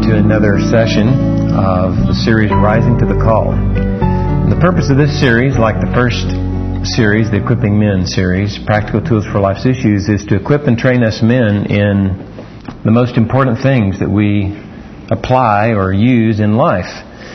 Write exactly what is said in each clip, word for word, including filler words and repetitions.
to another session of the series Rising to the Call. And the purpose of this series, like the first series, the Equipping Men series, Practical Tools for Life's Issues, is to equip and train us men in the most important things that we apply or use in life.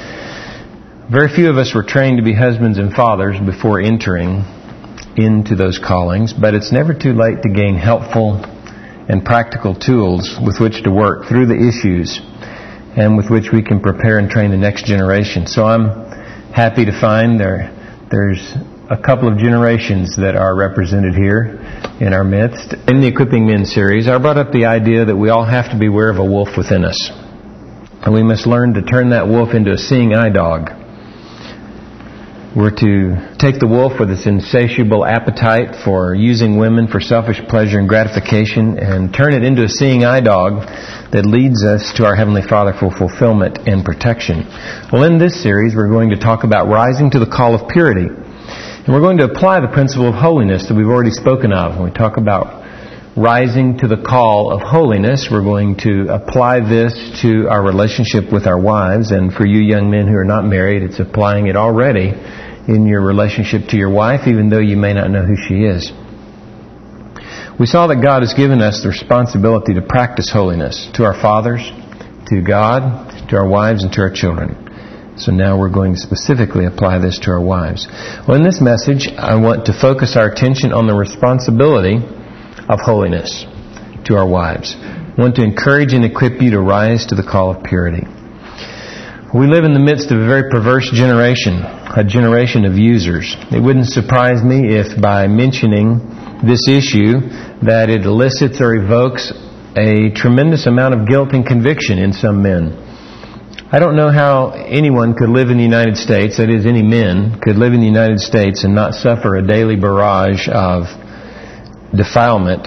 Very few of us were trained to be husbands and fathers before entering into those callings, but it's never too late to gain helpful and practical tools with which to work through the issues and with which we can prepare and train the next generation. So I'm happy to find there there's a couple of generations that are represented here in our midst. In the Equipping Men series, I brought up the idea that we all have to be aware of a wolf within us. And we must learn to turn that wolf into a seeing eye dog. We're to take the wolf with its insatiable appetite for using women for selfish pleasure and gratification and turn it into a seeing eye dog that leads us to our Heavenly Father for fulfillment and protection. Well, in this series, we're going to talk about rising to the call of purity. And we're going to apply the principle of holiness that we've already spoken of. When we talk about rising to the call of holiness, we're going to apply this to our relationship with our wives. And for you young men who are not married, it's applying it already in your relationship to your wife, even though you may not know who she is. We saw that God has given us the responsibility to practice holiness to our fathers, to God, to our wives, and to our children. So now we're going to specifically apply this to our wives. Well, in this message, I want to focus our attention on the responsibility of holiness to our wives. I want to encourage and equip you to rise to the call of purity. We live in the midst of a very perverse generation, a generation of users. It wouldn't surprise me if by mentioning this issue that it elicits or evokes a tremendous amount of guilt and conviction in some men. I don't know how anyone could live in the United States, that is, any men could live in the United States and not suffer a daily barrage of defilement,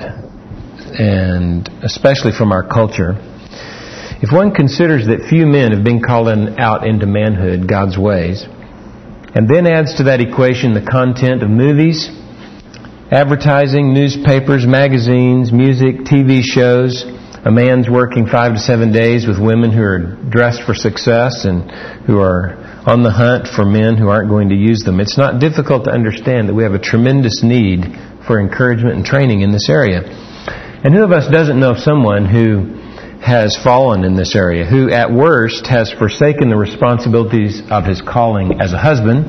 and especially from our culture. If one considers that few men have been called in, out into manhood, God's ways, and then adds to that equation the content of movies, advertising, newspapers, magazines, music, T V shows, a man's working five to seven days with women who are dressed for success and who are on the hunt for men who aren't going to use them, it's not difficult to understand that we have a tremendous need for encouragement and training in this area. And who of us doesn't know someone who has fallen in this area, who at worst has forsaken the responsibilities of his calling as a husband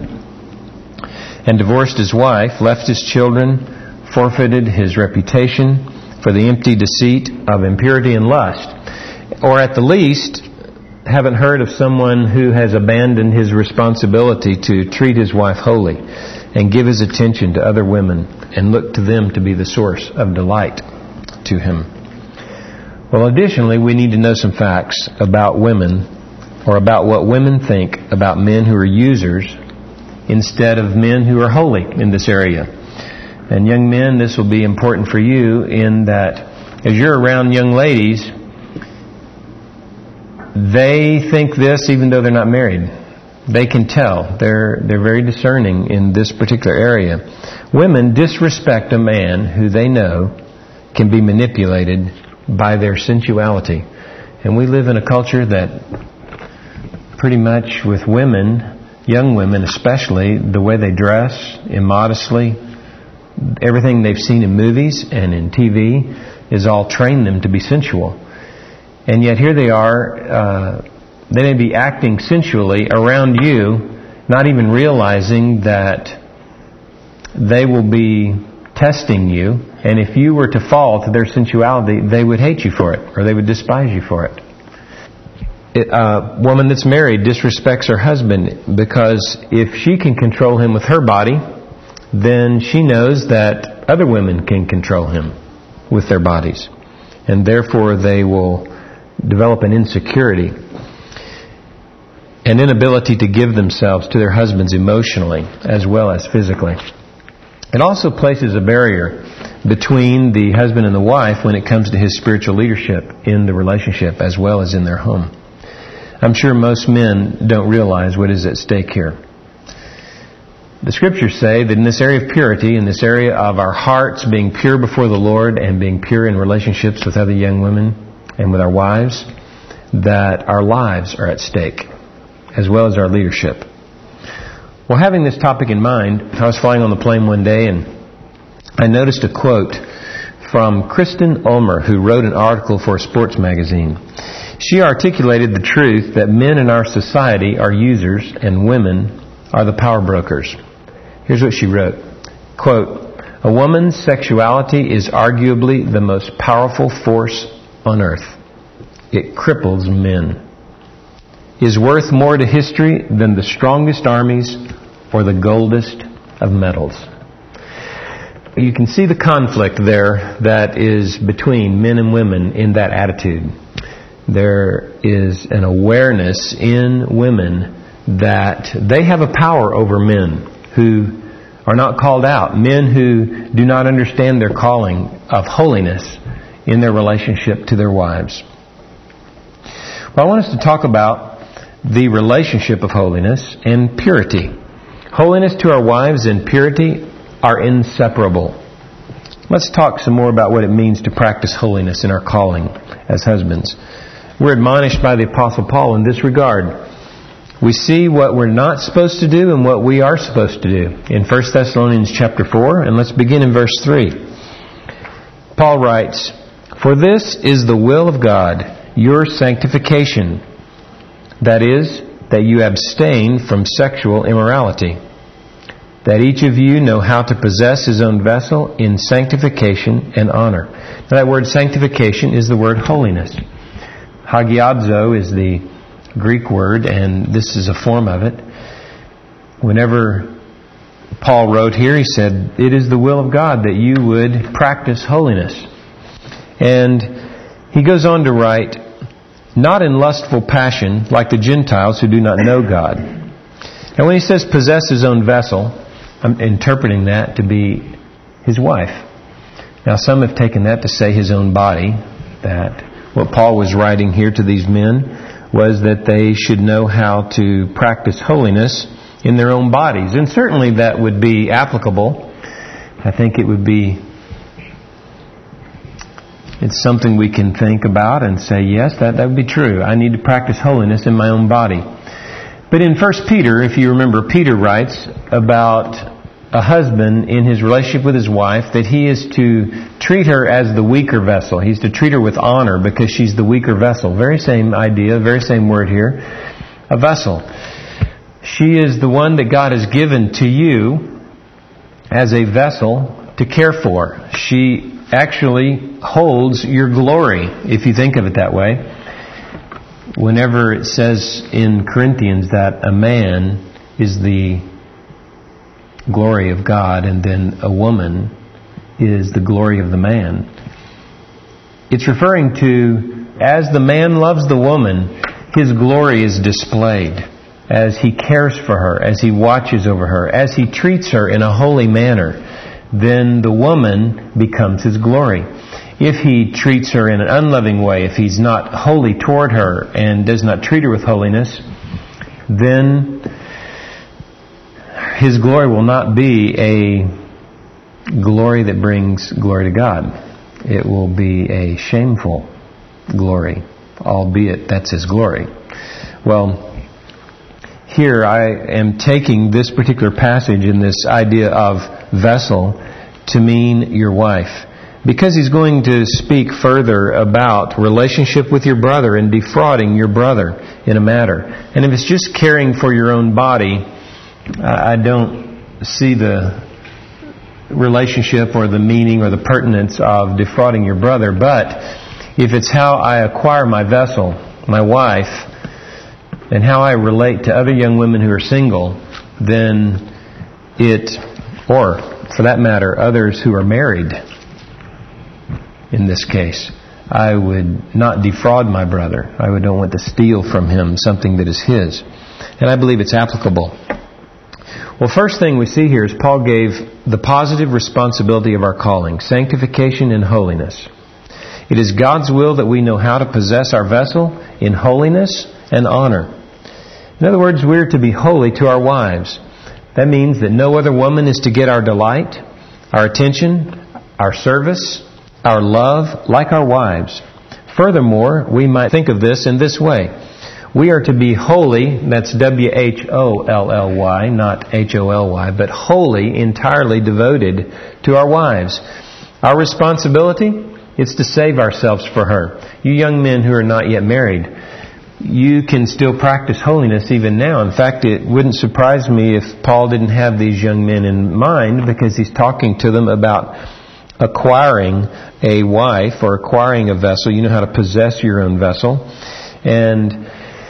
and divorced his wife, left his children, forfeited his reputation for the empty deceit of impurity and lust, or at the least haven't heard of someone who has abandoned his responsibility to treat his wife holy and give his attention to other women and look to them to be the source of delight to him. Well, additionally, we need to know some facts about women, or about what women think about men who are users instead of men who are holy in this area. And young men, this will be important for you in that as you're around young ladies, they think this even though they're not married. They can tell. They're they're very discerning in this particular area. Women disrespect a man who they know can be manipulated by their sensuality. And we live in a culture that pretty much with women, young women especially, the way they dress immodestly, everything they've seen in movies and in T V is all trained them to be sensual. And yet here they are, uh, they may be acting sensually around you, not even realizing that they will be testing you, and if you were to fall to their sensuality, they would hate you for it, or they would despise you for it. A woman that's married disrespects her husband because if she can control him with her body, then she knows that other women can control him with their bodies. And therefore they will develop an insecurity, an inability to give themselves to their husbands emotionally as well as physically. It also places a barrier between the husband and the wife when it comes to his spiritual leadership in the relationship as well as in their home. I'm sure most men don't realize what is at stake here. The Scriptures say that in this area of purity, in this area of our hearts being pure before the Lord and being pure in relationships with other young women and with our wives, that our lives are at stake, as well as our leadership. Well, having this topic in mind, I was flying on the plane one day and I noticed a quote from Kristen Ulmer, who wrote an article for a sports magazine. She articulated the truth that men in our society are users and women are the power brokers. Here's what she wrote. Quote, "A woman's sexuality is arguably the most powerful force on earth. It cripples men. Is worth more to history than the strongest armies or the goldest of medals." You can see the conflict there that is between men and women in that attitude. There is an awareness in women that they have a power over men who are not called out, men who do not understand their calling of holiness in their relationship to their wives. Well, I want us to talk about the relationship of holiness and purity. Holiness to our wives and purity are inseparable. Let's talk some more about what it means to practice holiness in our calling as husbands. We're admonished by the Apostle Paul in this regard. We see what we're not supposed to do and what we are supposed to do in First Thessalonians chapter four, and let's begin in verse three. Paul writes, "For this is the will of God, your sanctification, that is, that you abstain from sexual immorality, that each of you know how to possess his own vessel in sanctification and honor." Now that word sanctification is the word holiness. Hagiadzo is the Greek word, and this is a form of it. Whenever Paul wrote here, he said, "It is the will of God that you would practice holiness." And he goes on to write, "Not in lustful passion, like the Gentiles who do not know God." Now when he says possess his own vessel, I'm interpreting that to be his wife. Now some have taken that to say his own body, that what Paul was writing here to these men was that they should know how to practice holiness in their own bodies. And certainly that would be applicable. I think it would be, it's something we can think about and say, yes, that, that would be true. I need to practice holiness in my own body. But in First Peter, if you remember, Peter writes about a husband in his relationship with his wife that he is to treat her as the weaker vessel. He's to treat her with honor because she's the weaker vessel. Very same idea, very same word here. A vessel. She is the one that God has given to you as a vessel to care for. She actually holds your glory, if you think of it that way. Whenever it says in Corinthians that a man is the glory of God and then a woman is the glory of the man, it's referring to as the man loves the woman, his glory is displayed as he cares for her, as he watches over her, as he treats her in a holy manner. Then the woman becomes his glory. If he treats her in an unloving way, if he's not holy toward her and does not treat her with holiness, then his glory will not be a glory that brings glory to God. It will be a shameful glory, albeit that's his glory. Well, here I am taking this particular passage in this idea of vessel to mean your wife, because he's going to speak further about relationship with your brother and defrauding your brother in a matter. And if it's just caring for your own body, I don't see the relationship or the meaning or the pertinence of defrauding your brother. But if it's how I acquire my vessel, my wife, and how I relate to other young women who are single, then it, or for that matter, others who are married, in this case, I would not defraud my brother. I would not want to steal from him something that is his. And I believe it's applicable. Well, first thing we see here is Paul gave the positive responsibility of our calling, sanctification and holiness. It is God's will that we know how to possess our vessel in holiness and honor. In other words, we're to be holy to our wives. That means that no other woman is to get our delight, our attention, our service, our love like our wives. Furthermore, we might think of this in this way. We are to be holy, that's W H O L L Y, not H O L Y, but holy, entirely devoted to our wives. Our responsibility is to save ourselves for her. You young men who are not yet married, you can still practice holiness even now. In fact, it wouldn't surprise me if Paul didn't have these young men in mind, because he's talking to them about acquiring a wife or acquiring a vessel. You know how to possess your own vessel. And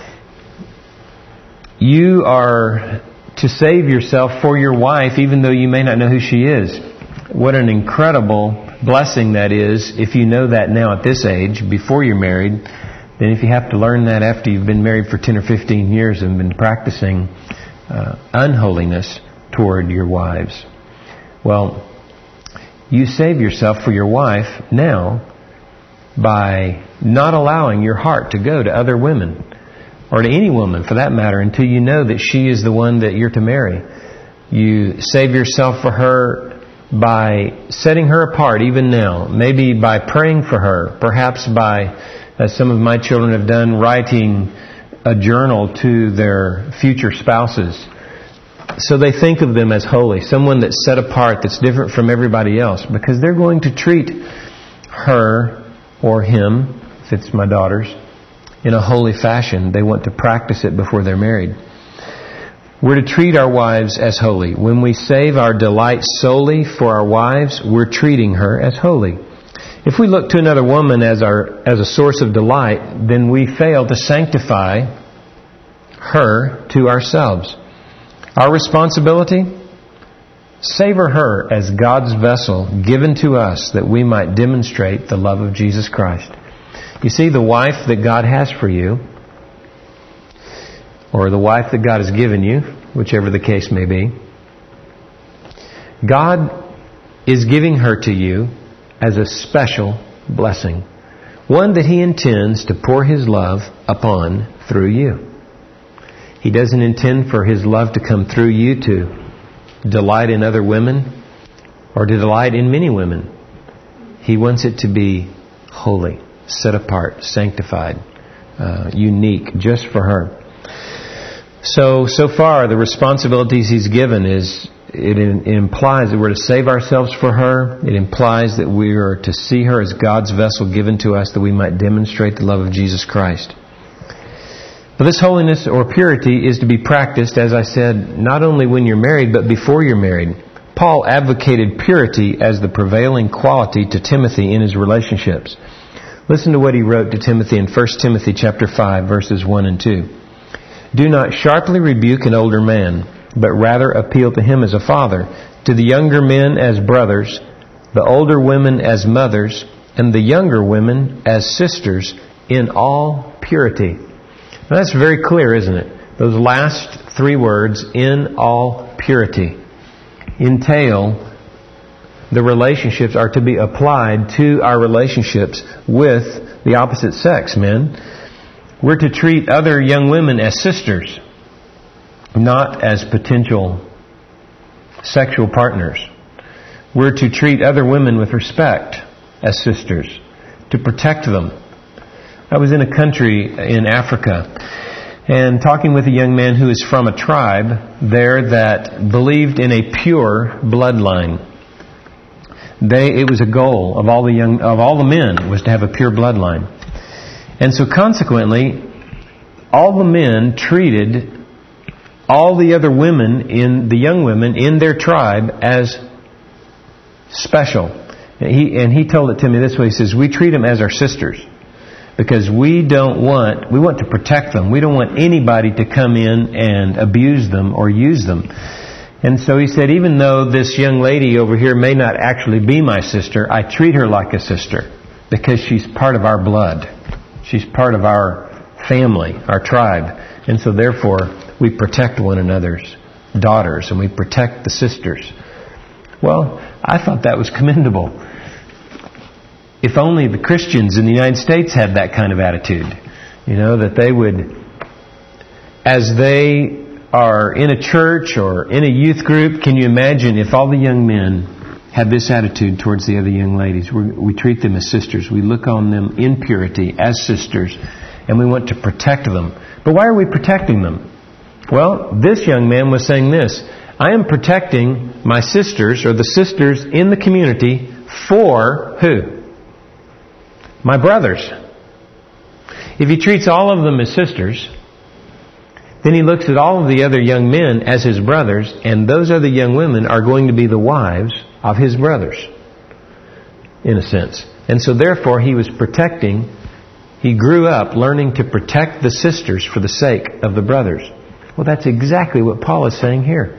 you are to save yourself for your wife, even though you may not know who she is. What an incredible blessing that is if you know that now at this age, before you're married. Then if you have to learn that after you've been married for ten or fifteen years and been practicing uh, unholiness toward your wives. Well, you save yourself for your wife now by not allowing your heart to go to other women, or to any woman for that matter, until you know that she is the one that you're to marry. You save yourself for her by setting her apart even now, maybe by praying for her, perhaps by, as some of my children have done, writing a journal to their future spouses. So they think of them as holy, someone that's set apart, that's different from everybody else, because they're going to treat her or him, if it's my daughters, in a holy fashion. They want to practice it before they're married. We're to treat our wives as holy. When we save our delight solely for our wives, we're treating her as holy. If we look to another woman as our as a source of delight, then we fail to sanctify her to ourselves. Our responsibility? Savor her as God's vessel given to us that we might demonstrate the love of Jesus Christ. You see, the wife that God has for you, or the wife that God has given you, whichever the case may be, God is giving her to you as a special blessing. One that He intends to pour His love upon through you. He doesn't intend for His love to come through you to delight in other women or to delight in many women. He wants it to be holy, set apart, sanctified, uh, unique, just for her. So, so far, the responsibilities He's given is, it, it implies that we're to save ourselves for her. It implies that we are to see her as God's vessel given to us that we might demonstrate the love of Jesus Christ. But this holiness or purity is to be practiced, as I said, not only when you're married, but before you're married. Paul advocated purity as the prevailing quality to Timothy in his relationships. Listen to what he wrote to Timothy in First Timothy chapter five, verses one and two. Do not sharply rebuke an older man, but rather appeal to him as a father, to the younger men as brothers, the older women as mothers, and the younger women as sisters in all purity. Now that's very clear, isn't it? Those last three words, in all purity, entail the relationships are to be applied to our relationships with the opposite sex, men. We're to treat other young women as sisters, not as potential sexual partners. We're to treat other women with respect as sisters, to protect them. I was in a country in Africa and talking with a young man who is from a tribe there that believed in a pure bloodline. They, it was a goal of all the young, of all the men was to have a pure bloodline. And so consequently, all the men treated all the other women in, the young women in their tribe as special. And he, and he told it to me this way. He says, we treat them as our sisters. Because we don't want, we want to protect them. We don't want anybody to come in and abuse them or use them. And so he said, even though this young lady over here may not actually be my sister, I treat her like a sister because she's part of our blood. She's part of our family, our tribe. And so therefore, we protect one another's daughters and we protect the sisters. Well, I thought that was commendable. If only the Christians in the United States had that kind of attitude. You know, that they would, as they are in a church or in a youth group, can you imagine if all the young men have this attitude towards the other young ladies. We, we treat them as sisters. We look on them in purity as sisters, and we want to protect them. But why are we protecting them? Well, this young man was saying this: I am protecting my sisters, or the sisters in the community, for who? My brothers. If he treats all of them as sisters, then he looks at all of the other young men as his brothers, and those other young women are going to be the wives of his brothers, in a sense. And so therefore he was protecting, he grew up learning to protect the sisters for the sake of the brothers. Well, that's exactly what Paul is saying here.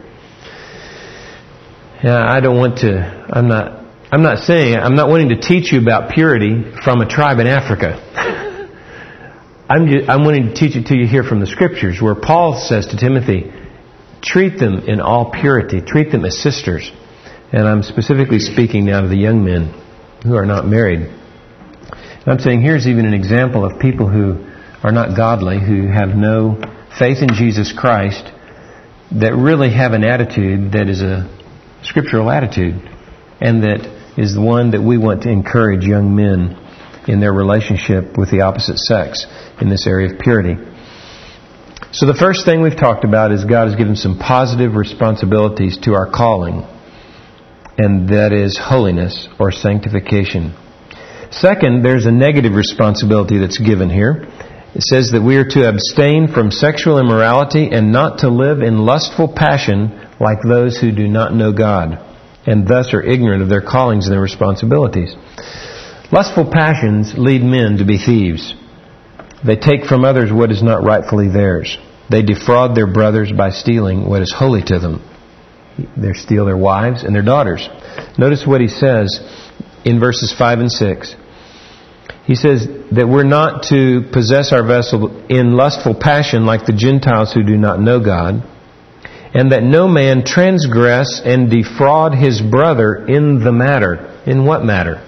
Yeah, I don't want to, I'm not, I'm not saying, I'm not wanting to teach you about purity from a tribe in Africa. I'm, just, I'm wanting to teach it to you here from the Scriptures, where Paul says to Timothy, treat them in all purity, treat them as sisters. And I'm specifically speaking now to the young men who are not married. And I'm saying here's even an example of people who are not godly, who have no faith in Jesus Christ, that really have an attitude that is a scriptural attitude, and that is the one that we want to encourage young men in their relationship with the opposite sex in this area of purity. So the first thing we've talked about is God has given some positive responsibilities to our calling, and that is holiness or sanctification. Second, there's a negative responsibility that's given here. It says that we are to abstain from sexual immorality and not to live in lustful passion like those who do not know God, and thus are ignorant of their callings and their responsibilities. Lustful passions lead men to be thieves. They take from others what is not rightfully theirs. They defraud their brothers by stealing what is holy to them. They steal their wives and their daughters. Notice what he says in verses five and six. He says that we're not to possess our vessel in lustful passion like the Gentiles who do not know God, and that no man transgress and defraud his brother in the matter. In what matter?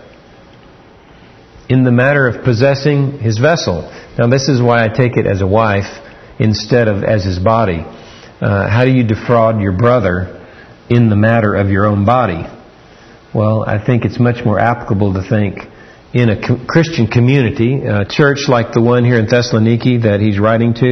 In the matter of possessing his vessel. Now this is why I take it as a wife instead of as his body. Uh, how do you defraud your brother in the matter of your own body? Well, I think it's much more applicable to think in a co- Christian community, a church like the one here in Thessaloniki that he's writing to,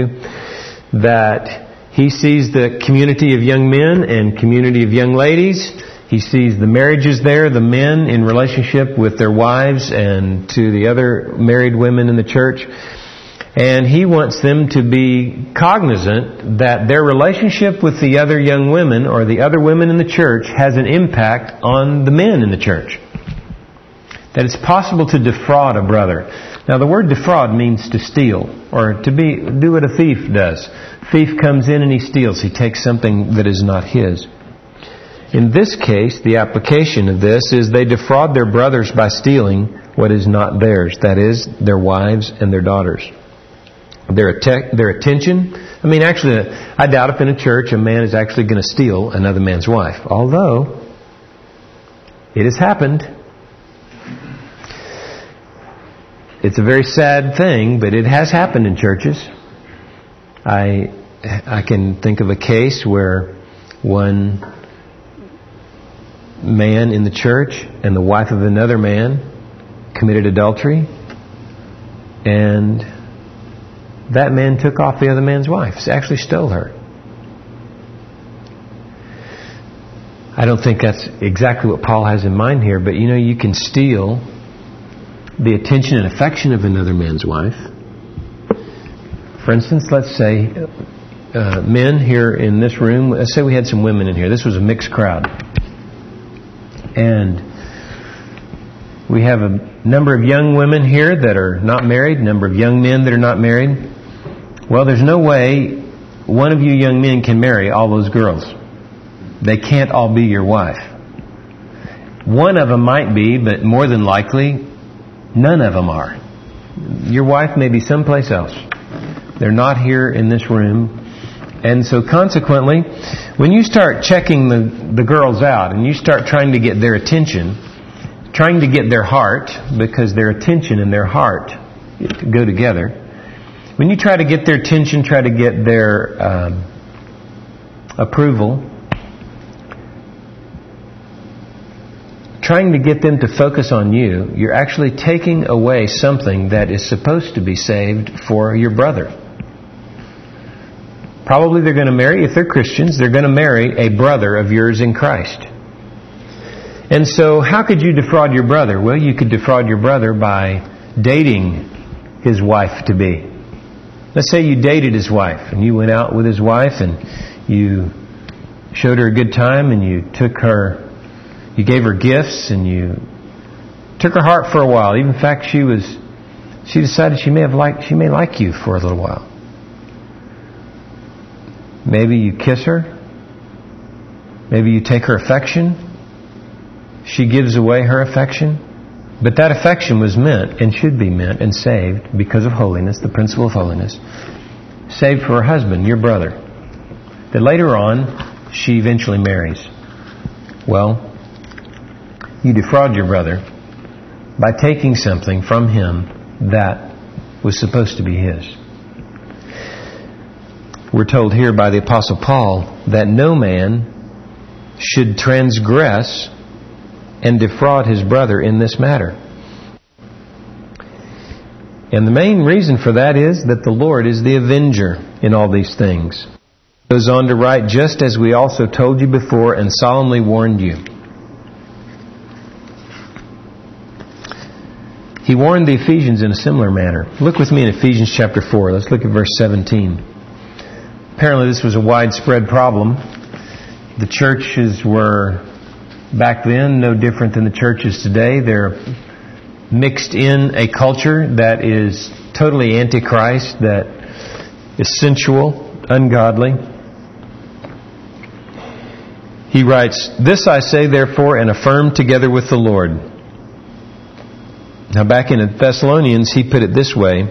that he sees the community of young men and community of young ladies. He sees the marriages there, the men in relationship with their wives and to the other married women in the church. And he wants them to be cognizant that their relationship with the other young women or the other women in the church has an impact on the men in the church. That it's possible to defraud a brother. Now the word defraud means to steal, or to be do what a thief does. Thief comes in and he steals. He takes something that is not his. In this case, the application of this is they defraud their brothers by stealing what is not theirs. That is, their wives and their daughters. Their, att- their attention. I mean, actually, I doubt if in a church a man is actually going to steal another man's wife. Although, it has happened. It's a very sad thing, but it has happened in churches. I I can think of a case where one man in the church and the wife of another man committed adultery, and that man took off the other man's wife. He actually stole her. I don't think that's exactly what Paul has in mind here, but you know, you can steal the attention and affection of another man's wife. For instance, let's say uh, men here in this room, let's say we had some women in here. This was a mixed crowd. And we have a number of young women here that are not married, a number of young men that are not married. Well, there's no way one of you young men can marry all those girls. They can't all be your wife. One of them might be, but more than likely, none of them are. Your wife may be someplace else. They're not here in this room. And so consequently, when you start checking the, the girls out and you start trying to get their attention, trying to get their heart, because their attention and their heart go together. When you try to get their attention, try to get their um, approval, trying to get them to focus on you, you're actually taking away something that is supposed to be saved for your brother. Probably they're going to marry, if they're Christians, they're going to marry a brother of yours in Christ. And so how could you defraud your brother? Well, you could defraud your brother by dating his wife-to-be. Let's say you dated his wife and you went out with his wife and you showed her a good time and you took her, you gave her gifts and you took her heart for a while. Even in fact, she was, she decided she may have liked, she may like you for a little while. Maybe you kiss her. Maybe you take her affection. She gives away her affection. But that affection was meant and should be meant and saved because of holiness, the principle of holiness. Saved for her husband, your brother. That later on, she eventually marries. Well, you defraud your brother by taking something from him that was supposed to be his. We're told here by the Apostle Paul that no man should transgress and defraud his brother in this matter. And the main reason for that is that the Lord is the avenger in all these things. He goes on to write, just as we also told you before and solemnly warned you. He warned the Ephesians in a similar manner. Look with me in Ephesians chapter four. Let's look at verse seventeen. Apparently this was a widespread problem. The churches were, back then, no different than the churches today. They're mixed in a culture that is totally antichrist, that is sensual, ungodly. He writes, this I say therefore and affirm together with the Lord. Now back in Thessalonians, he put it this way.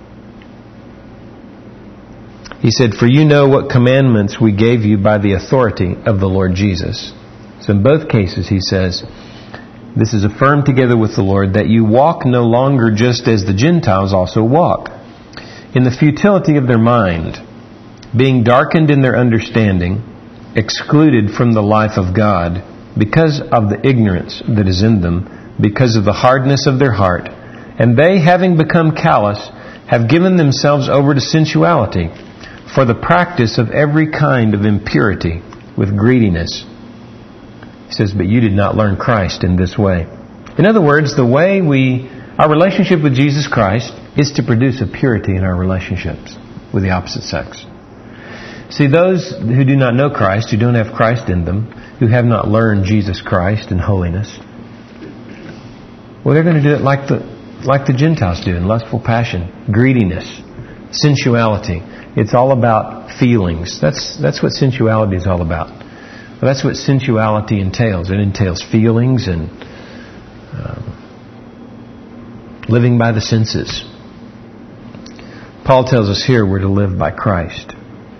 He said, for you know what commandments we gave you by the authority of the Lord Jesus. So in both cases, he says, this is affirmed together with the Lord, that you walk no longer just as the Gentiles also walk, in the futility of their mind, being darkened in their understanding, excluded from the life of God, because of the ignorance that is in them, because of the hardness of their heart. And they, having become callous, have given themselves over to sensuality, for the practice of every kind of impurity with greediness. He says, but you did not learn Christ in this way. In other words, the way we, our relationship with Jesus Christ is to produce a purity in our relationships with the opposite sex. See, those who do not know Christ, who don't have Christ in them, who have not learned Jesus Christ in holiness, well, they're going to do it like the, like the Gentiles do, in lustful passion, greediness, sensuality. It's all about feelings. That's that's what sensuality is all about. Well, that's what sensuality entails. It entails feelings and um, living by the senses. Paul tells us here we're to live by Christ.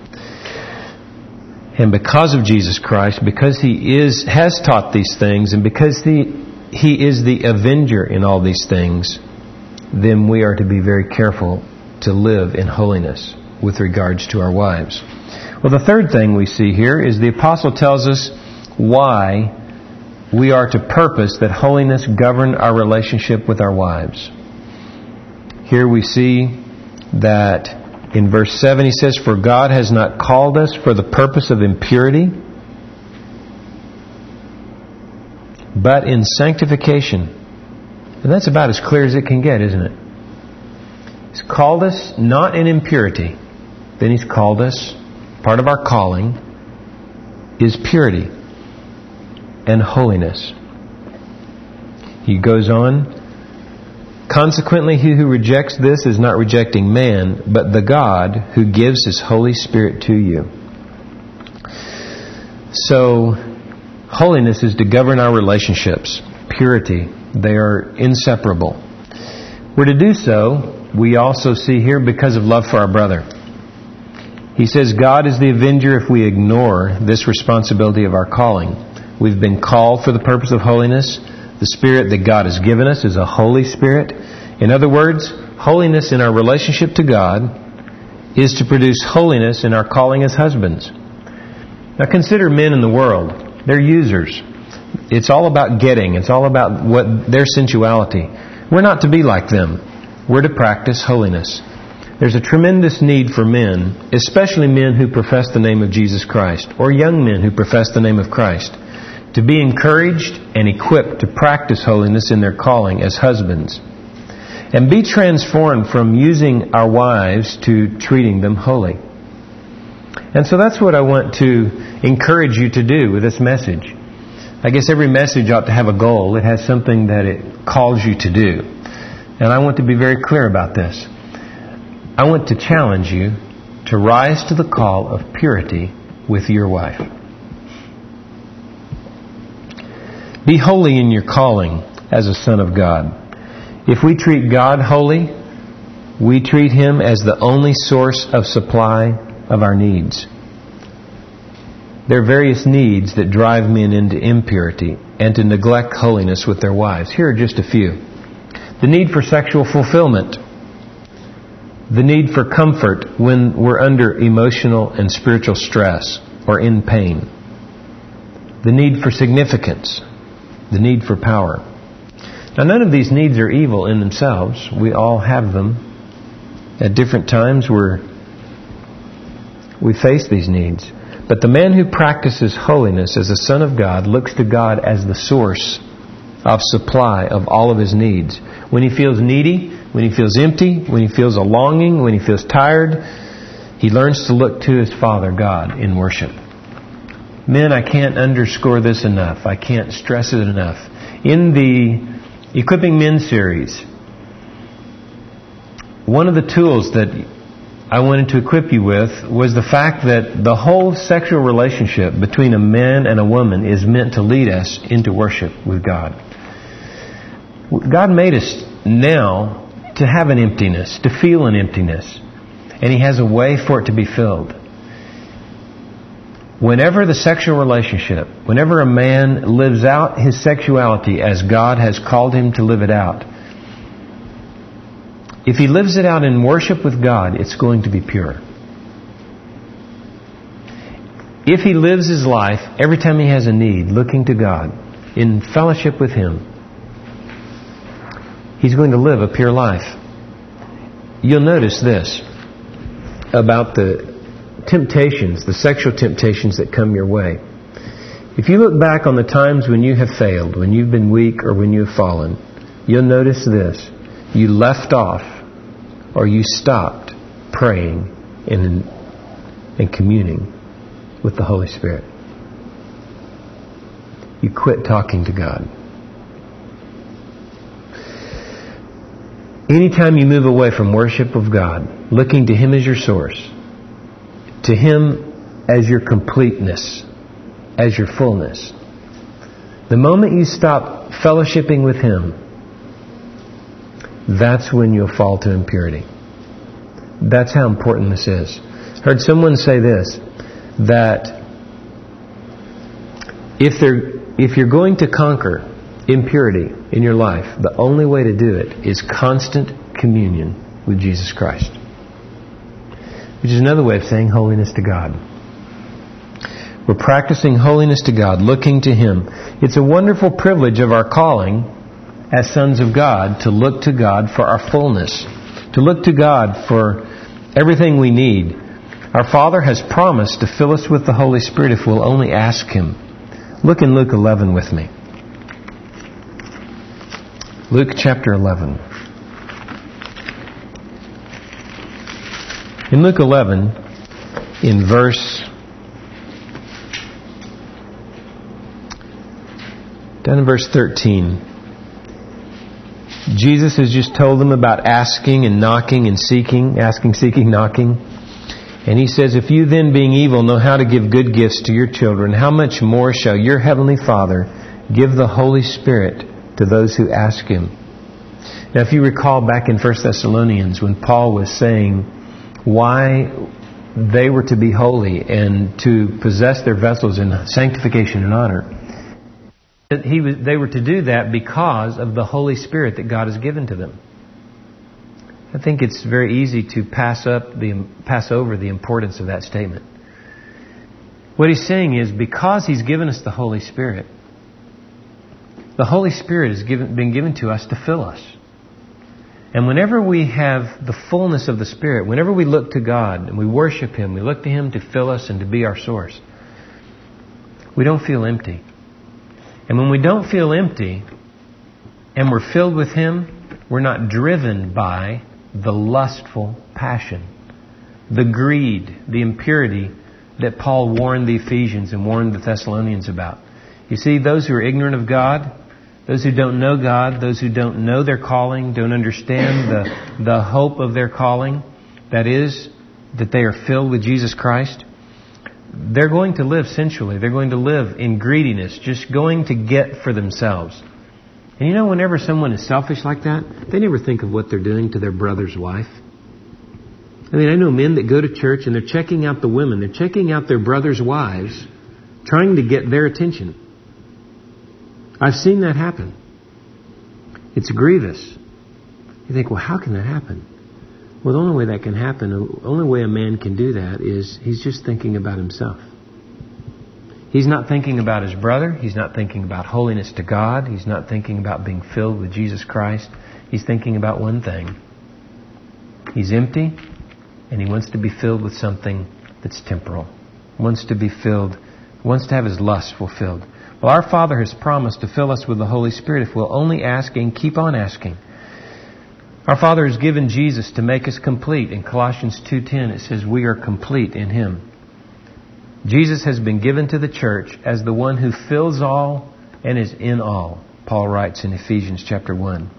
And because of Jesus Christ, because He is has taught these things, and because He, he is the avenger in all these things, then we are to be very careful to live in holiness with regards to our wives. Well, the third thing we see here is the Apostle tells us why we are to purpose that holiness govern our relationship with our wives. Here we see that in verse seven he says, for God has not called us for the purpose of impurity, but in sanctification. And that's about as clear as it can get, isn't it? He's called us not in impurity. Then He's called us, part of our calling is purity and holiness. He goes on, consequently, he who rejects this is not rejecting man, but the God who gives His Holy Spirit to you. So, holiness is to govern our relationships. Purity, they are inseparable. We're to do so, we also see here, because of love for our brother. He says God is the avenger if we ignore this responsibility of our calling. We've been called for the purpose of holiness. The Spirit that God has given us is a Holy Spirit. In other words, holiness in our relationship to God is to produce holiness in our calling as husbands. Now consider men in the world. They're users. it's all about getting. It's all about what their sensuality. We're not to be like them. We're to practice holiness. There's a tremendous need for men, especially men who profess the name of Jesus Christ, or young men who profess the name of Christ, to be encouraged and equipped to practice holiness in their calling as husbands, and be transformed from using our wives to treating them holy. And so that's what I want to encourage you to do with this message. I guess every message ought to have a goal. It has something that it calls you to do. And I want to be very clear about this. I want to challenge you to rise to the call of purity with your wife. Be holy in your calling as a son of God. If we treat God holy, we treat Him as the only source of supply of our needs. There are various needs that drive men into impurity and to neglect holiness with their wives. Here are just a few. The need for sexual fulfillment. The need for comfort when we're under emotional and spiritual stress or in pain. The need for significance. The need for power. Now, none of these needs are evil in themselves. We all have them. At different times we're, we face these needs. But the man who practices holiness as a son of God looks to God as the source of supply of all of his needs. When he feels needy, when he feels empty, when he feels a longing, when he feels tired, he learns to look to his Father, God, in worship. Men, I can't underscore this enough. I can't stress it enough. In the Equipping Men series, one of the tools that I wanted to equip you with was the fact that the whole sexual relationship between a man and a woman is meant to lead us into worship with God. God made us now to have an emptiness, to feel an emptiness. And He has a way for it to be filled. Whenever the sexual relationship, whenever a man lives out his sexuality as God has called him to live it out, if he lives it out in worship with God, it's going to be pure. If he lives his life, every time he has a need, looking to God, in fellowship with Him, he's going to live a pure life. You'll notice this about the temptations, the sexual temptations that come your way. If you look back on the times when you have failed, when you've been weak or when you have fallen, you'll notice this. You left off or you stopped praying and, and communing with the Holy Spirit. You quit talking to God. Anytime you move away from worship of God, looking to Him as your source, to Him as your completeness, as your fullness, the moment you stop fellowshipping with Him, that's when you'll fall to impurity. That's how important this is. I heard someone say this, that if they're, if you're going to conquer impurity in your life, the only way to do it is constant communion with Jesus Christ. Which is another way of saying holiness to God. We're practicing holiness to God, looking to Him. It's a wonderful privilege of our calling as sons of God to look to God for our fullness, to look to God for everything we need. Our Father has promised to fill us with the Holy Spirit if we'll only ask Him. Look in Luke eleven with me. Luke chapter eleven. In Luke eleven, in verse, down in verse thirteen, Jesus has just told them about asking and knocking and seeking, asking, seeking, knocking. And He says, if you then being evil know how to give good gifts to your children, how much more shall your heavenly Father give the Holy Spirit to those who ask Him? Now if you recall back in First Thessalonians when Paul was saying why they were to be holy and to possess their vessels in sanctification and honor, He was, they were to do that because of the Holy Spirit that God has given to them. I think it's very easy to pass up the pass over the importance of that statement. What he's saying is because He's given us the Holy Spirit, The Holy Spirit has given, been given to us to fill us. And whenever we have the fullness of the Spirit, whenever we look to God and we worship Him, we look to Him to fill us and to be our source, we don't feel empty. And when we don't feel empty and we're filled with Him, we're not driven by the lustful passion, the greed, the impurity that Paul warned the Ephesians and warned the Thessalonians about. You see, those who are ignorant of God, those who don't know God, those who don't know their calling, don't understand the, the hope of their calling, that is, that they are filled with Jesus Christ, they're going to live sensually. They're going to live in greediness, just going to get for themselves. And you know, whenever someone is selfish like that, they never think of what they're doing to their brother's wife. I mean, I know men that go to church and they're checking out the women. They're checking out their brother's wives, trying to get their attention. I've seen that happen. It's grievous. You think, well, how can that happen? Well, the only way that can happen, the only way a man can do that is he's just thinking about himself. He's not thinking about his brother. He's not thinking about holiness to God. He's not thinking about being filled with Jesus Christ. He's thinking about one thing. He's empty, and he wants to be filled with something that's temporal. Wants to be filled, wants to have his lust fulfilled. Well, our Father has promised to fill us with the Holy Spirit if we'll only ask and keep on asking. Our Father has given Jesus to make us complete. In Colossians two ten it says we are complete in Him. Jesus has been given to the church as the one who fills all and is in all, Paul writes in Ephesians chapter one.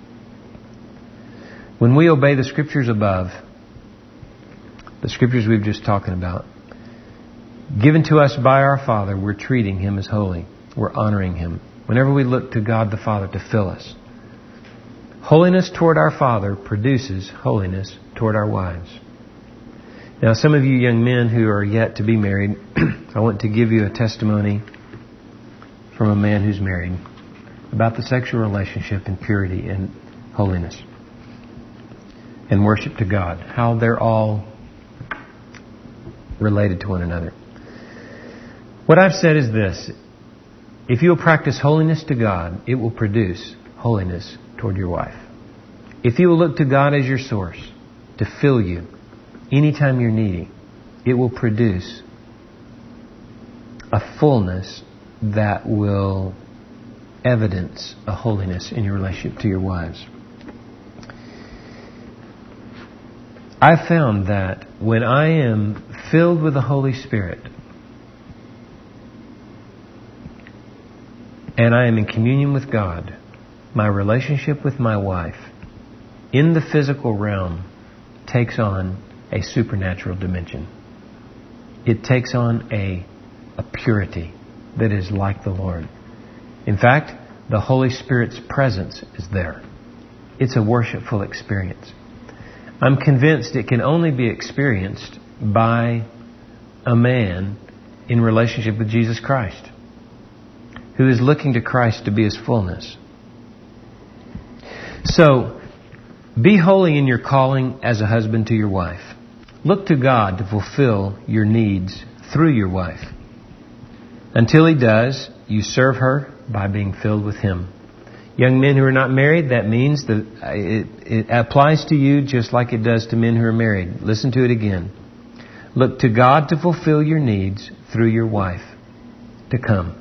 When we obey the Scriptures above, the Scriptures we've just talking about, given to us by our Father, we're treating Him as holy. We're honoring Him. Whenever we look to God the Father to fill us. Holiness toward our Father produces holiness toward our wives. Now, some of you young men who are yet to be married, I want to give you a testimony from a man who's married about the sexual relationship and purity and holiness and worship to God. How they're all related to one another. What I've said is this. If you'll practice holiness to God, it will produce holiness toward your wife. If you will look to God as your source to fill you anytime you're needy, it will produce a fullness that will evidence a holiness in your relationship to your wives. I've found that when I am filled with the Holy Spirit and I am in communion with God, my relationship with my wife in the physical realm takes on a supernatural dimension. It takes on a, a purity that is like the Lord. In fact, the Holy Spirit's presence is there. It's a worshipful experience. I'm convinced it can only be experienced by a man in relationship with Jesus Christ, who is looking to Christ to be His fullness. So, be holy in your calling as a husband to your wife. Look to God to fulfill your needs through your wife. Until He does, you serve her by being filled with Him. Young men who are not married, that means that it, it applies to you just like it does to men who are married. Listen to it again. Look to God to fulfill your needs through your wife to come.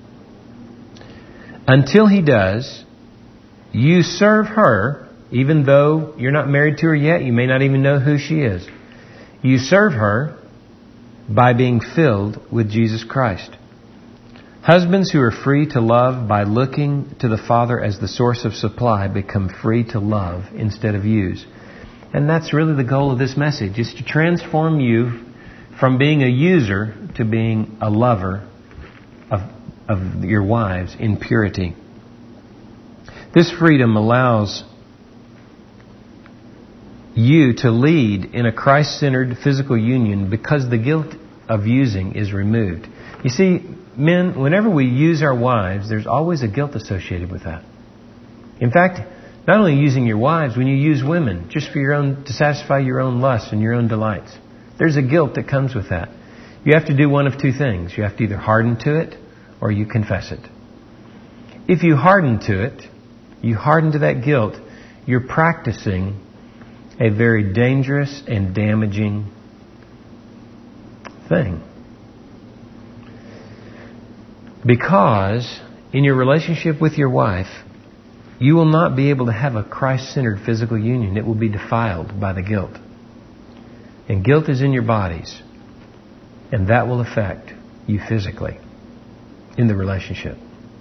Until He does, you serve her, even though you're not married to her yet. You may not even know who she is. You serve her by being filled with Jesus Christ. Husbands who are free to love by looking to the Father as the source of supply become free to love instead of use. And that's really the goal of this message, is to transform you from being a user to being a lover of, of your wives in purity. This freedom allows you to lead in a Christ-centered physical union because the guilt of using is removed. You see, men, whenever we use our wives, there's always a guilt associated with that. In fact, not only using your wives, when you use women just for your own, to satisfy your own lusts and your own delights, there's a guilt that comes with that. You have to do one of two things. You have to either harden to it or you confess it. If you harden to it, you harden to that guilt, you're practicing a very dangerous and damaging thing. Because in your relationship with your wife, you will not be able to have a Christ-centered physical union. It will be defiled by the guilt. And guilt is in your bodies. And that will affect you physically in the relationship.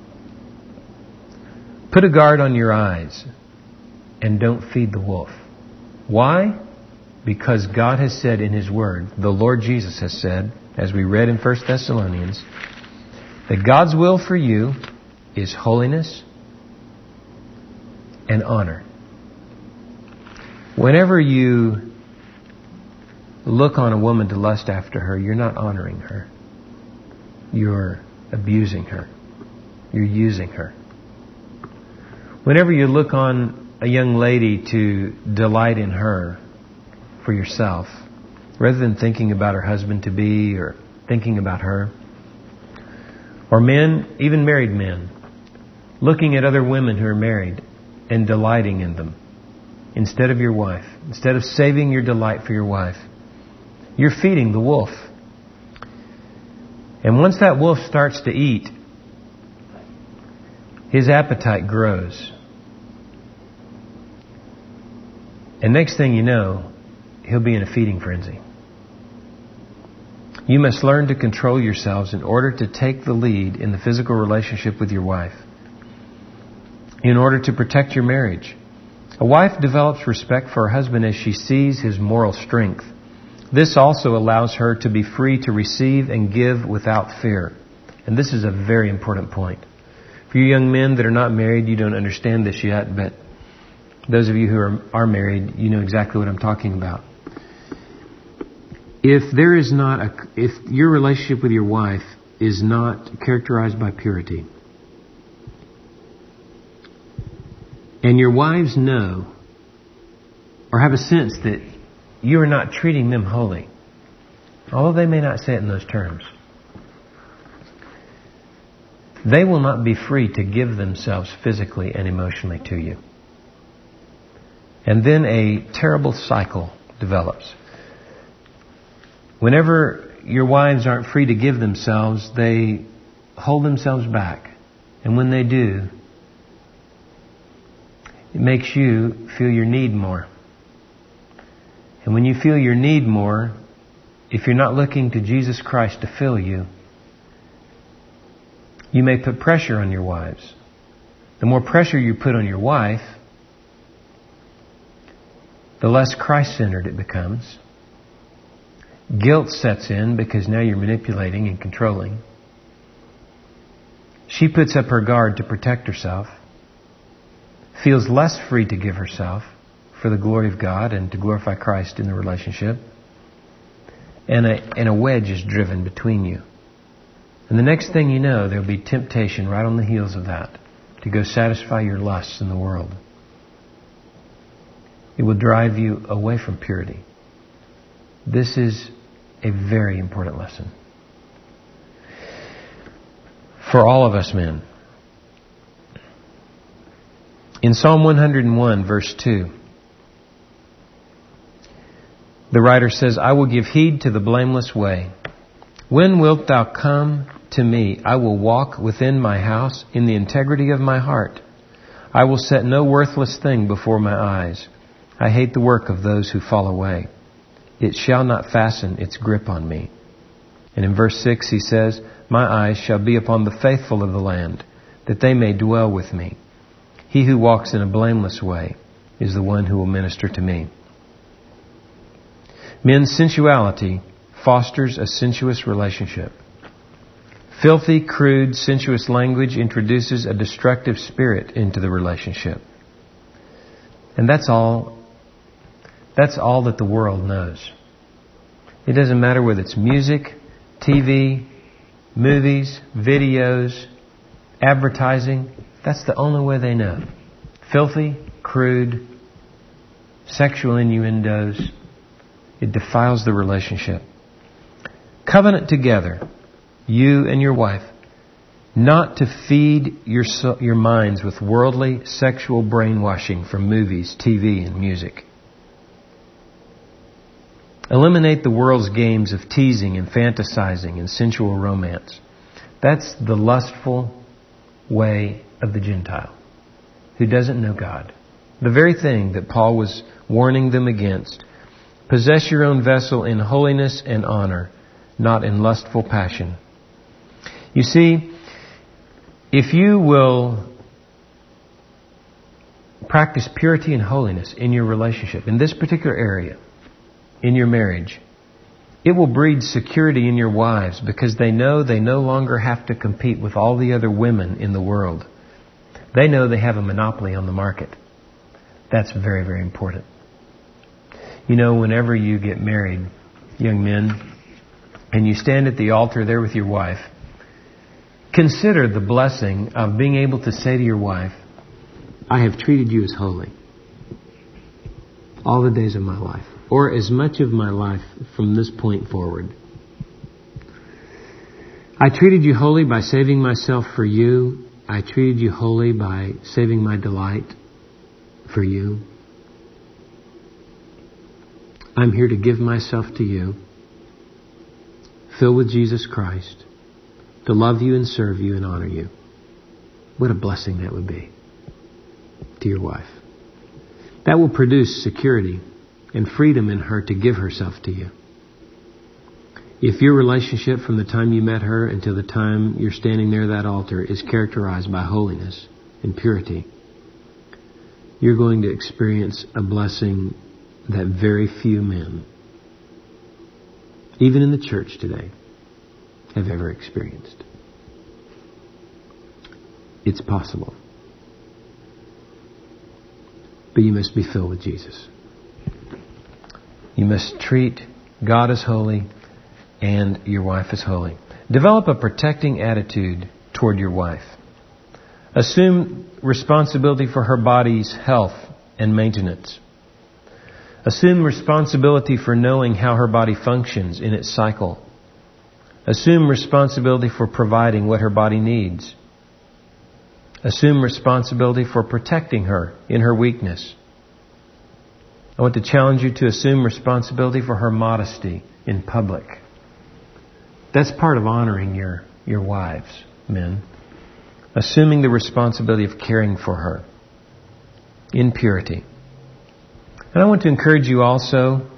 Put a guard on your eyes and don't feed the wolf. Why? Because God has said in His Word, the Lord Jesus has said, as we read in First Thessalonians, that God's will for you is holiness and honor. Whenever you look on a woman to lust after her, you're not honoring her. You're abusing her. You're using her. Whenever you look on a young lady to delight in her for yourself, rather than thinking about her husband-to-be or thinking about her, or men, even married men, looking at other women who are married and delighting in them instead of your wife, instead of saving your delight for your wife, you're feeding the wolf. And once that wolf starts to eat, his appetite grows. And next thing you know, he'll be in a feeding frenzy. You must learn to control yourselves in order to take the lead in the physical relationship with your wife, in order to protect your marriage. A wife develops respect for her husband as she sees his moral strength. This also allows her to be free to receive and give without fear. And this is a very important point. For you young men that are not married, you don't understand this yet, but those of you who are, are married, you know exactly what I'm talking about. If there is not a, if your relationship with your wife is not characterized by purity, and your wives know or have a sense that you are not treating them holy, although they may not say it in those terms, they will not be free to give themselves physically and emotionally to you. And then a terrible cycle develops. Whenever your wives aren't free to give themselves, they hold themselves back. And when they do, it makes you feel your need more. And when you feel your need more, if you're not looking to Jesus Christ to fill you, you may put pressure on your wives. The more pressure you put on your wife, the less Christ-centered it becomes. Guilt sets in because now you're manipulating and controlling. She puts up her guard to protect herself, feels less free to give herself for the glory of God and to glorify Christ in the relationship. And a, and a wedge is driven between you. And the next thing you know, there'll be temptation right on the heels of that to go satisfy your lusts in the world. It will drive you away from purity. This is a very important lesson for all of us men. In Psalm one hundred one, verse two, the writer says, I will give heed to the blameless way. When wilt thou come to me? I will walk within my house in the integrity of my heart. I will set no worthless thing before my eyes. I hate the work of those who fall away. It shall not fasten its grip on me. And in verse six he says, my eyes shall be upon the faithful of the land, that they may dwell with me. He who walks in a blameless way is the one who will minister to me. Men's sensuality fosters a sensuous relationship. Filthy, crude, sensuous language introduces a destructive spirit into the relationship. And that's all That's all that the world knows. It doesn't matter whether it's music, T V, movies, videos, advertising. That's the only way they know. Filthy, crude, sexual innuendos. It defiles the relationship. Covenant together, you and your wife, not to feed your so- your minds with worldly sexual brainwashing from movies, T V, and music. Eliminate the world's games of teasing and fantasizing and sensual romance. That's the lustful way of the Gentile who doesn't know God. The very thing that Paul was warning them against. Possess your own vessel in holiness and honor, not in lustful passion. You see, if you will practice purity and holiness in your relationship, in this particular area, in your marriage, it will breed security in your wives because they know they no longer have to compete with all the other women in the world. They know they have a monopoly on the market. That's very, very important. You know, whenever you get married, young men, and you stand at the altar there with your wife, consider the blessing of being able to say to your wife, I have treated you as holy all the days of my life, or as much of my life from this point forward. I treated you holy by saving myself for you. I treated you holy by saving my delight for you. I'm here to give myself to you, filled with Jesus Christ, to love you and serve you and honor you. What a blessing that would be to your wife. That will produce security and freedom in her to give herself to you. If your relationship from the time you met her until the time you're standing there at that altar is characterized by holiness and purity, you're going to experience a blessing that very few men, even in the church today, have ever experienced. It's possible. But you must be filled with Jesus. You must treat God as holy and your wife as holy. Develop a protecting attitude toward your wife. Assume responsibility for her body's health and maintenance. Assume responsibility for knowing how her body functions in its cycle. Assume responsibility for providing what her body needs. Assume responsibility for protecting her in her weakness. I want to challenge you to assume responsibility for her modesty in public. That's part of honoring your, your wives, men. Assuming the responsibility of caring for her in purity. And I want to encourage you also,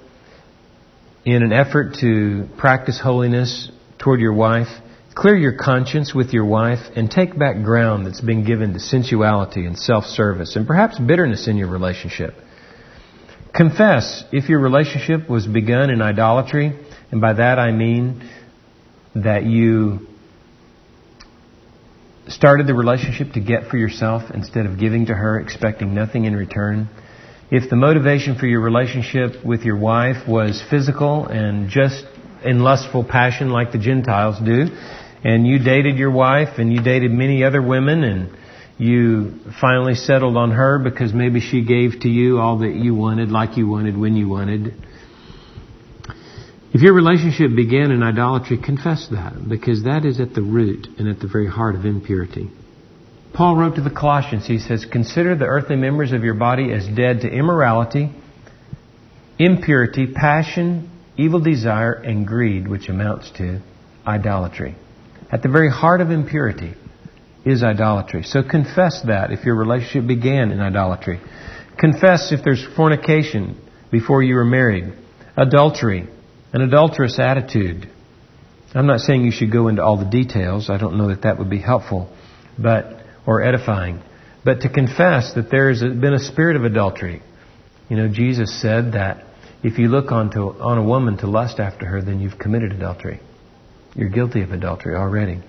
in an effort to practice holiness toward your wife, clear your conscience with your wife and take back ground that's been given to sensuality and self-service and perhaps bitterness in your relationship. Confess if your relationship was begun in idolatry, and by that I mean that you started the relationship to get for yourself instead of giving to her, expecting nothing in return. If the motivation for your relationship with your wife was physical and just in lustful passion like the Gentiles do, and you dated your wife and you dated many other women and you finally settled on her because maybe she gave to you all that you wanted, like you wanted, when you wanted. If your relationship began in idolatry, confess that, because that is at the root and at the very heart of impurity. Paul wrote to the Colossians, he says, consider the earthly members of your body as dead to immorality, impurity, passion, evil desire, and greed, which amounts to idolatry. At the very heart of impurity is idolatry. So confess that if your relationship began in idolatry. Confess if there's fornication before you were married, adultery, an adulterous attitude. I'm not saying you should go into all the details. I don't know that that would be helpful, but or edifying. But to confess that there has been a spirit of adultery. You know, Jesus said that if you look onto on a woman to lust after her, then you've committed adultery. You're guilty of adultery already.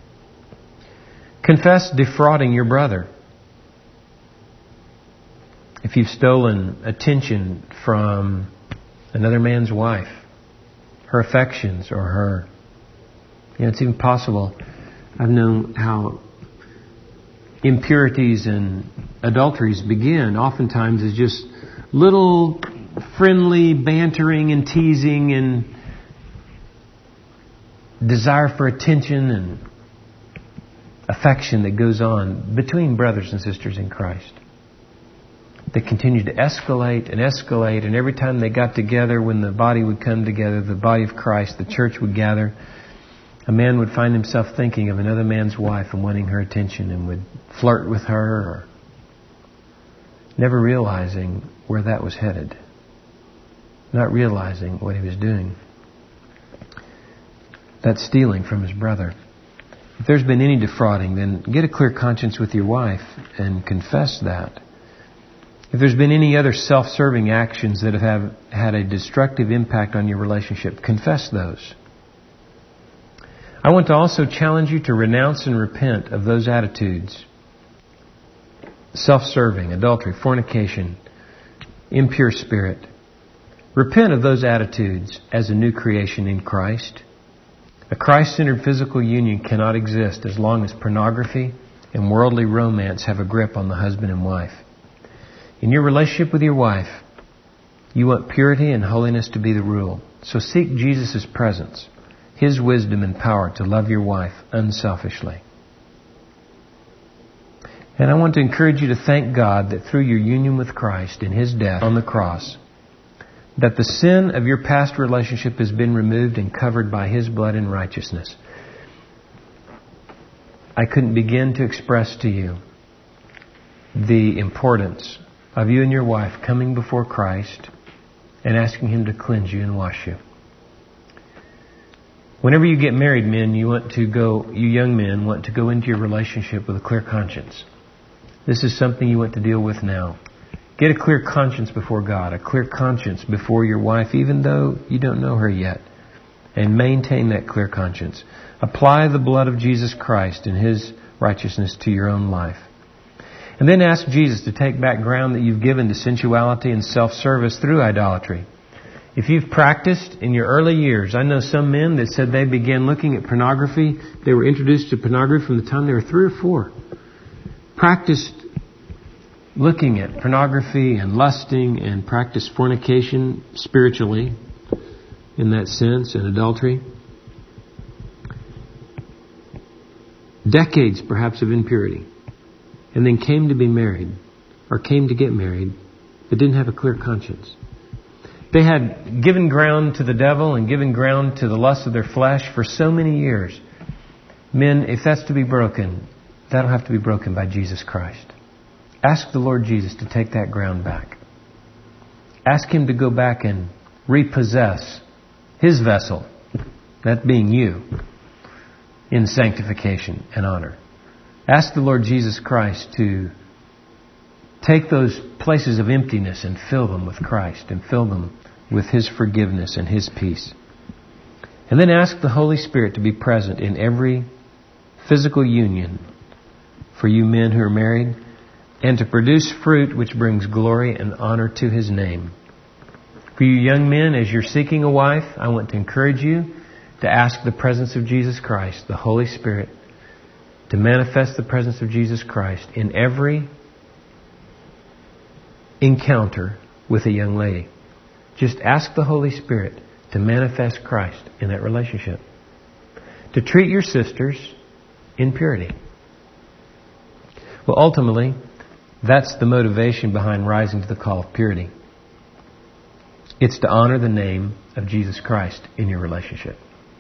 Confess defrauding your brother. If you've stolen attention from another man's wife, her affections or her, you know, it's even possible. I've known how impurities and adulteries begin oftentimes as just little friendly bantering and teasing and desire for attention and affection that goes on between brothers and sisters in Christ. They continued to escalate and escalate, and every time they got together, when the body would come together, the body of Christ, the church would gather, a man would find himself thinking of another man's wife and wanting her attention and would flirt with her, or never realizing where that was headed. Not realizing what he was doing. That's stealing from his brother. If there's been any defrauding, then get a clear conscience with your wife and confess that. If there's been any other self-serving actions that have had a destructive impact on your relationship, confess those. I want to also challenge you to renounce and repent of those attitudes. Self-serving, adultery, fornication, impure spirit. Repent of those attitudes as a new creation in Christ. A Christ-centered physical union cannot exist as long as pornography and worldly romance have a grip on the husband and wife. In your relationship with your wife, you want purity and holiness to be the rule. So seek Jesus' presence, His wisdom and power to love your wife unselfishly. And I want to encourage you to thank God that through your union with Christ in His death on the cross, that the sin of your past relationship has been removed and covered by His blood and righteousness. I couldn't begin to express to you the importance of you and your wife coming before Christ and asking Him to cleanse you and wash you. Whenever you get married, men, you want to go, you young men want to go into your relationship with a clear conscience. This is something you want to deal with now. Get a clear conscience before God, a clear conscience before your wife, even though you don't know her yet. And maintain that clear conscience. Apply the blood of Jesus Christ and His righteousness to your own life. And then ask Jesus to take back ground that you've given to sensuality and self-service through idolatry. If you've practiced in your early years, I know some men that said they began looking at pornography, they were introduced to pornography from the time they were three or four. Practiced looking at pornography and lusting and practiced fornication spiritually in that sense, and adultery. Decades perhaps of impurity. And then came to be married, or came to get married, but didn't have a clear conscience. They had given ground to the devil and given ground to the lust of their flesh for so many years. Men, if that's to be broken, that'll have to be broken by Jesus Christ. Ask the Lord Jesus to take that ground back. Ask Him to go back and repossess His vessel, that being you, in sanctification and honor. Ask the Lord Jesus Christ to take those places of emptiness and fill them with Christ and fill them with His forgiveness and His peace. And then ask the Holy Spirit to be present in every physical union for you men who are married, and to produce fruit which brings glory and honor to His name. For you young men, as you're seeking a wife, I want to encourage you to ask the presence of Jesus Christ, the Holy Spirit, to manifest the presence of Jesus Christ in every encounter with a young lady. Just ask the Holy Spirit to manifest Christ in that relationship. To treat your sisters in purity. Well, ultimately, that's the motivation behind rising to the call of purity. It's to honor the name of Jesus Christ in your relationship.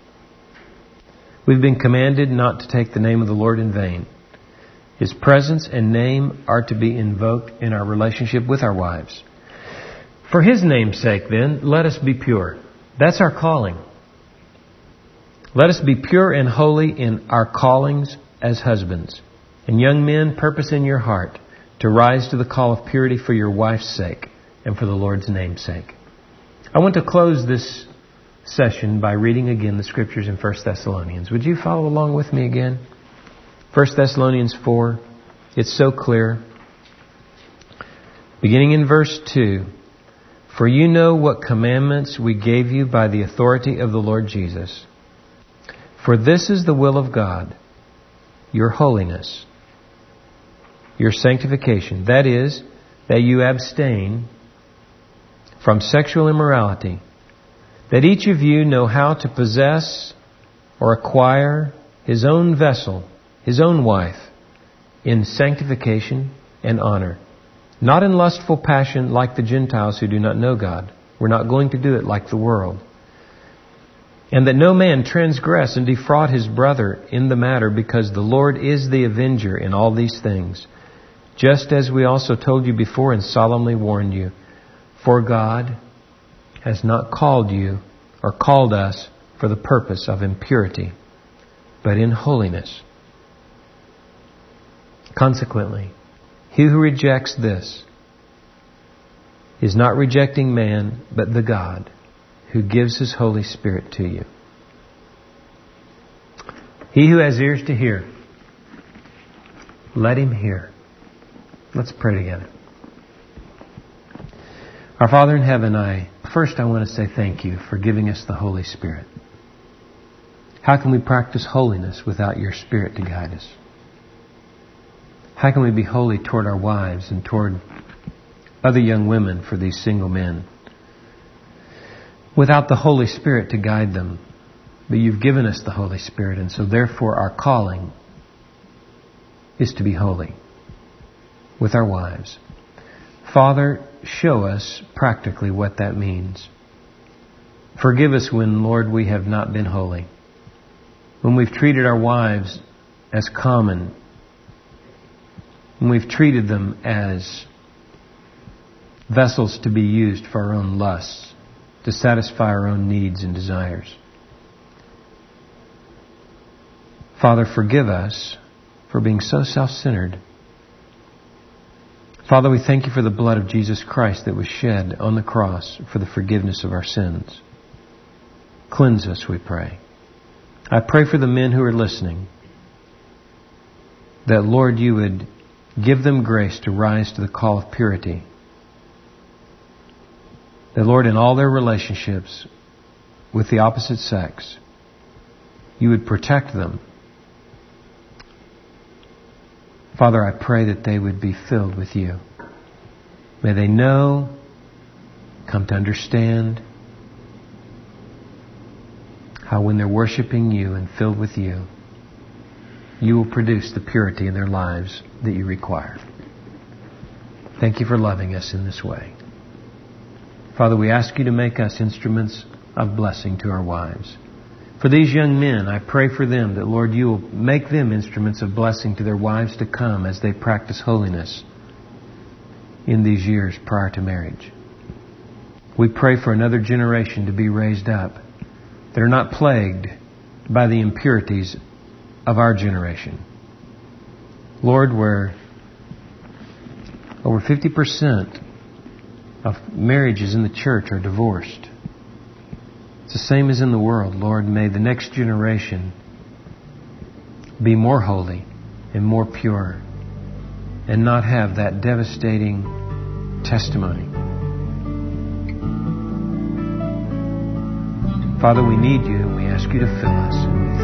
We've been commanded not to take the name of the Lord in vain. His presence and name are to be invoked in our relationship with our wives. For His name's sake, then, let us be pure. That's our calling. Let us be pure and holy in our callings as husbands. And young men, purpose in your heart to rise to the call of purity for your wife's sake and for the Lord's name's sake. I want to close this session by reading again the Scriptures in First Thessalonians. Would you follow along with me again? First Thessalonians four. It's so clear. Beginning in verse two. For you know what commandments we gave you by the authority of the Lord Jesus. For this is the will of God, your holiness, your sanctification. That is, that you abstain from sexual immorality, that each of you know how to possess or acquire his own vessel, his own wife, in sanctification and honor, not in lustful passion like the Gentiles who do not know God. We're not going to do it like the world. And that no man transgress and defraud his brother in the matter, because the Lord is the avenger in all these things, just as we also told you before and solemnly warned you. For God has not called you or called us for the purpose of impurity, but in holiness. Consequently, he who rejects this is not rejecting man, but the God who gives His Holy Spirit to you. He who has ears to hear, let him hear. Let's pray together. Our Father in heaven, I first I want to say thank you for giving us the Holy Spirit. How can we practice holiness without your Spirit to guide us? How can we be holy toward our wives and toward other young women for these single men without the Holy Spirit to guide them? But you've given us the Holy Spirit, and so therefore our calling is to be holy with our wives. Father, show us practically what that means. Forgive us when, Lord, we have not been holy. When we've treated our wives as common. When we've treated them as vessels to be used for our own lusts, to satisfy our own needs and desires. Father, forgive us for being so self-centered. Father, we thank you for the blood of Jesus Christ that was shed on the cross for the forgiveness of our sins. Cleanse us, we pray. I pray for the men who are listening, that, Lord, you would give them grace to rise to the call of purity. That, Lord, in all their relationships with the opposite sex, you would protect them. Father, I pray that they would be filled with you. May they know, come to understand, how when they're worshiping you and filled with you, you will produce the purity in their lives that you require. Thank you for loving us in this way. Father, we ask you to make us instruments of blessing to our wives. For these young men, I pray for them that, Lord, you will make them instruments of blessing to their wives to come as they practice holiness in these years prior to marriage. We pray for another generation to be raised up that are not plagued by the impurities of our generation. Lord, where over fifty percent of marriages in the church are divorced, it's the same as in the world. Lord, may the next generation be more holy and more pure and not have that devastating testimony. Father, we need you and we ask you to fill us.